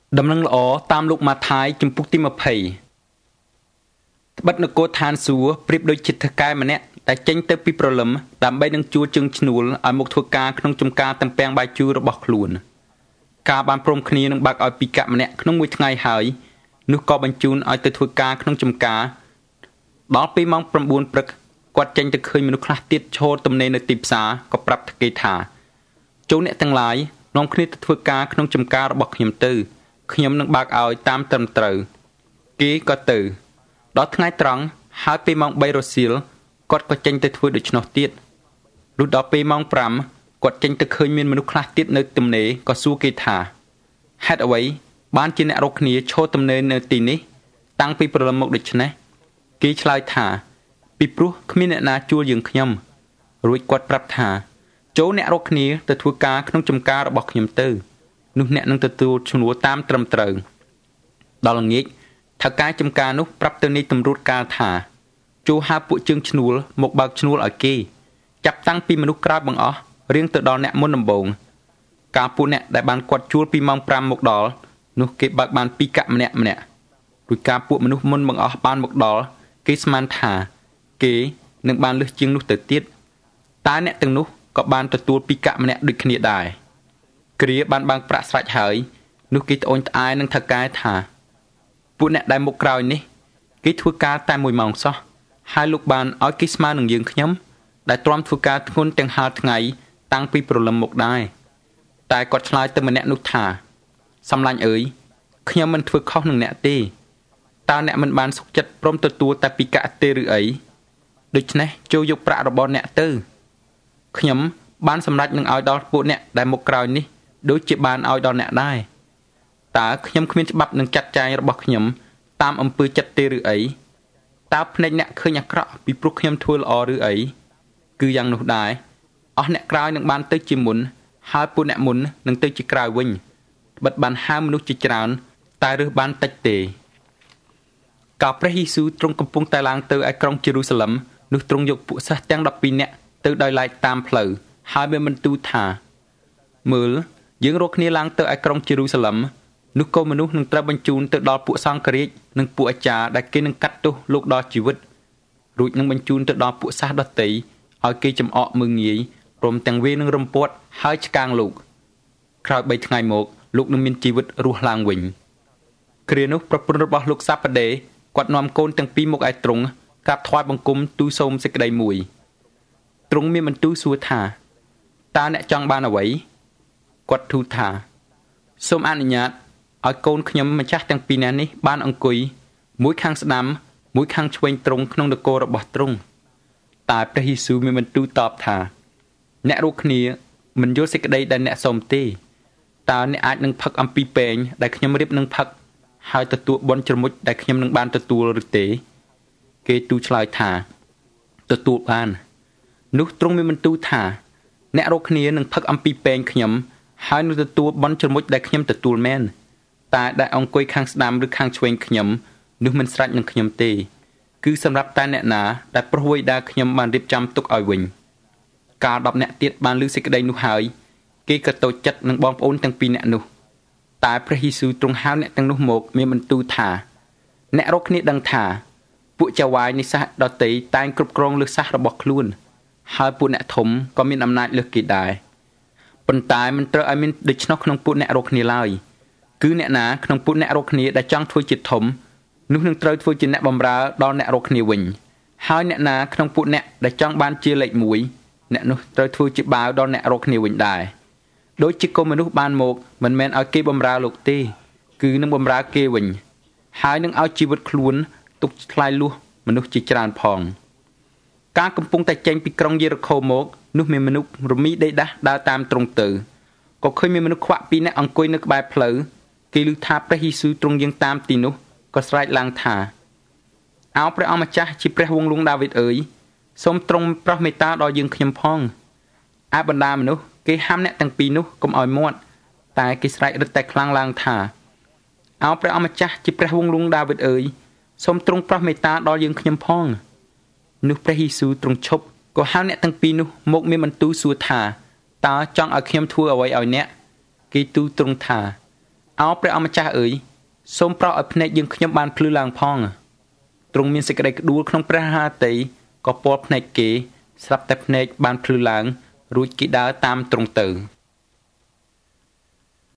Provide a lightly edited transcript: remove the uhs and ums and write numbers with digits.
ដំណឹងល្អតាមលោកម៉ាថាយជំពូកទី20ត្បិតនគរឋានសួគ៌ប្រៀបដូចជាថកែម្នាក់ដែលចេញទៅពីព្រលឹមដើម្បីនឹងជួជើងឈ្នួលឲ្យមកធ្វើការក្នុងចំការតំពាំងបាយជូររបស់ខ្លួនការបានព្រមគ្នានឹងបើកឲ្យពីកៈម្នាក់ក្នុងមួយថ្ងៃហើយនោះក៏បញ្ជូនឲ្យទៅធ្វើការក្នុងចំការដល់ពេលម៉ោង9ព្រឹកគាត់ចេញទៅឃើញមនុស្សខ្លះទៀតឈរទំនេរនៅទីផ្សារក៏ប្រាប់ថកេថាចូលអ្នកទាំងឡាយនាំគ្នាទៅធ្វើការក្នុងចំការរបស់ខ្ញុំទៅខ្ញុំនឹងបើកឲ្យតាមត្រឹមត្រូវគេក៏ទៅដល់ថ្ងៃត្រង់ហើយពេលម៉ោង3រសៀលគាត់ក៏ចេញទៅធ្វើដូច្នោះទៀតលុះដល់ពេលម៉ោង5គាត់ចេញទៅឃើញមានមនុស្សខ្លះទៀតនៅទំនេរក៏សួរគេថាហេតុអ្វីបានជាអ្នករកគ្នាឈរទំនេរនៅទីនេះតាំងពីព្រលឹមមកដូច្នេះគេឆ្លើយថាពីព្រោះគ្មានអ្នកណាជួលយើងខ្ញុំរួចគាត់ប្រាប់ថាចូលអ្នករកគ្នាទៅធ្វើការក្នុងចំការរបស់ខ្ញុំទៅនោះអ្នកនឹងទទួលឈ្នួលតាមត្រឹមត្រូវដល់ល្ងាចថៅកែចំការនោះប្រាប់ទៅនាយតម្រួតកាលថាចូលហៅពួកជើងឈ្នួលមកបើកឈ្នួលឲ្យគេចាប់តាំងពីមនុស្សក្រោយបង្អស់រៀងទៅដល់អ្នកមុនដំបូងការពួកអ្នកដែលបានគាត់ជួលពីម៉ោង5មកដល់នោះគេបើកបានពីកៈម្នាក់រួចការពួកមនុស្សមុនបង្អស់បានមកដល់គេស្មានថាគេនឹងបានលើសជាងនោះទៅទៀតតែអ្នកទាំងនោះក៏បានទទួលពីកៈម្នាក់ដូចគ្នាដែរគ្រាបានបើកប្រាក់ស្រេចហើយនោះគេត្អូញត្អែនឹងថៅកែថាពួកអ្នកដែលមកក្រោយនេះគេធ្វើការតែ1ម៉ោងសោះហើយលោកបានឲ្យគេស្មើនឹងយើងខ្ញុំដែលទ្រាំធ្វើការធ្ងន់ទាំងហាលថ្ងៃតាំងពីព្រលឹមមកដែរតែគាត់ឆ្លើយទៅម្នាក់នោះថាសំឡាញ់អើយខ្ញុំមិនធ្វើខុសនឹងអ្នកទេតើអ្នកមិនបានសុខចិត្តព្រមទទួលតែពីកៈទេឬអីដូច្នេះចូលយកប្រាក់របស់អ្នកទៅខ្ញុំបានសម្រេចនឹងឲ្យដល់ពួកអ្នកដែលមកក្រោយនេះដូចជាបានឲ្យដល់អ្នកដែរតើខ្ញុំគ្មានច្បាប់នឹងចាត់ចែងរបស់ខ្ញុំតាមអំពើចិត្តទេឬអីតើភ្នែកអ្នកឃើញអាក្រក់ពីព្រោះខ្ញុំធ្វើល្អឬអីគឺយ៉ាងនោះដែរអស់អ្នកក្រោយនឹងបានទៅជាមុនហើយពួកអ្នកមុននឹងទៅជាក្រោយវិញត្បិតបានហៅមនុស្សជាច្រើនតែរើសបានតិចទេកាលព្រះយេស៊ូវទ្រង់កំពុងតែឡើងទៅឯក្រុងយេរូសាឡឹមនោះទ្រង់យកពួកសិស្សទាំង12នាក់ទៅដោយឡែកតាមផ្លូវហើយមានបន្ទូលថាមើលយើងរកគ្នាឡើងទៅឯក្រុងយេរូសាឡឹមនោះក៏មនុស្សនឹងត្រូវបញ្ជូនទៅដល់ពួកសង្ឃរាជនិងពួកអាចារ្យដែលគេនឹងកាត់ទោសលោកដល់ជីវិតរួចនឹងបញ្ជូនទៅដល់ពួកសាសដតីឲ្យគេចំអកមើងងាយព្រមទាំងវានឹងរំពាត់ហើយឆ្កាងលោកក្រោយ3ថ្ងៃមកលោកនឹងមានជីវិតរស់ឡើងវិញគ្រានោះប្រពន្ធរបស់លោកសាប៉ាដេគាត់នាំកូនទាំងពីរមកឯទ្រង់ក្រាបថ្វាយបង្គំទូលសូមសេចក្តីមួយទ្រង់មានបន្ទូលសួរថាតើអ្នកចង់បានអ្វីគាត់ទូលថាសូមអនុញ្ញាតឲ្យកូនខ្ញុំម្ចាស់ទាំងពីរនាក់នេះបានអង្គុយមួយខាងស្ដាំមួយខាងឆ្វេងទ្រង់ក្នុងនគររបស់ទ្រង់តែព្រះយេស៊ូវមានបន្ទូលតបថាអ្នករកគ្នាមិនយល់សេចក្តីដែលអ្នកសូមទេតើអ្នកអាចនឹងផឹកអំពីពែងដែលខ្ញុំរៀបនឹងផឹកហើយទទួលបុណ្យជ្រមុជដែលខ្ញុំនឹងបានទទួលឬទេគេទូលឆ្លើយថាទទួលបាននោះទ្រង់មានបន្ទូលថាអ្នករកគ្នានឹងផឹកអំពីពែងខ្ញុំហើយនឹងទទួលបុណ្យជ្រមុជដែលខ្ញុំទទួលមែនតែដែលអង្គុយខាងស្ដាំឬខាងឆ្វេងខ្ញុំនោះមិនស្រេចនឹងខ្ញុំទេគឺសម្រាប់តែអ្នកណាដែលប្រុសវ័យដែលខ្ញុំបានរៀបចំទុកឲ្យវិញកាល10នាក់ទៀតបានឮសេចក្តីនោះហើយគេក៏តូចចិត្តនឹងបងប្អូនទាំងពីរនាក់នោះតែព្រះយេស៊ូវទ្រង់ហៅអ្នកទាំងនោះមកមានបន្ទូលថាអ្នករកគ្នាដឹងថាពួកចៅហ្វាយនៃសាសដតីតែងគ្រប់គ្រងលើសាសរបស់ខ្លួនហើយពួកអ្នកធំក៏មានអំណាចលើសគេដែរប៉ុន្តែមិនត្រូវឲ្យមានដូច្នោះក្នុងពួកអ្នករកគ្នាឡើយគឺអ្នកណាក្នុងពួកអ្នករកគ្នាដែលចង់ធ្វើជាធំនោះនឹងត្រូវធ្វើជាអ្នកបម្រើដល់អ្នករកគ្នាវិញហើយអ្នកណាក្នុងពួកអ្នកដែលចង់បានជាលេខ1អ្នកនោះត្រូវធ្វើជាបាវដល់អ្នករកគ្នាវិញដែរដូចជាកុំមនុស្សបានមកមិនមែនឲ្យគេបម្រើលោកទេគឺនឹងបម្រើគេវិញហើយនឹងឲ្យជីវិតខ្លួនទុកថ្លៃលួសមនុស្សជាច្រើនផងការកំពុងតែចេញពីក្រុងយេរីខូមកនោះមានមនុស្សរមីដេដាស់ដើរតាមទ្រង់ទៅក៏ឃើញមានមនុស្សខ្វាក់2នាក់អង្គុយនៅក្បែរផ្លូវគេឮថាព្រះយេស៊ូវទ្រង់យាងតាមទីនោះក៏ស្រែកឡើងថាអោព្រះអម្ចាស់ជាព្រះវង្សលួងដាវីតអើយសូមទ្រង់ប្រោសមេត្តាដល់យើងខ្ញុំផងឯបណ្ដាមនុស្សគេហាមអ្នកទាំងពីរនោះកុំឲ្យមាត់តែគេស្រែករឹតតែខ្លាំងឡើងថាអោព្រះអម្ចាស់ជាព្រះវង្សលួងដាវីតអើយសូមទ្រង់ប្រោសមេត្តាដល់យើងខ្ញុំផងនោះព្រះយេស៊ូវទ្រង់ឈប់ក៏ហៅអ្នកទាំងពីរនោះមកមានបន្ទូលសួរថាតើចង់ឲ្យខ្ញុំធ្វើអ្វីឲ្យអ្នកគេទូលទ្រង់ថាអោព្រះអម្ចាស់អើយសូមប្រោសឲ្យភ្នែកយើងខ្ញុំបានភ្លឺឡើងផងទ្រង់មានសេចក្តីក្ដួលក្នុងព្រះハតីក៏ពាល់ភ្នែកគេស្រាប់តែភ្នែកបានភ្លឺឡើងរួចគេដើរតាមទ្រង់ទៅ